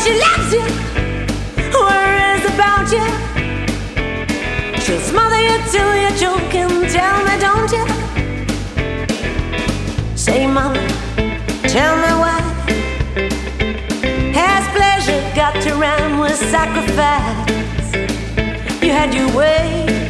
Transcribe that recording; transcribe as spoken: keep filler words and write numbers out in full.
she loves you, worries about you. She'll smother you till you're choking. Tell me, don't you? Say, mama, tell me why has pleasure got to rhyme with sacrifice? You had your way,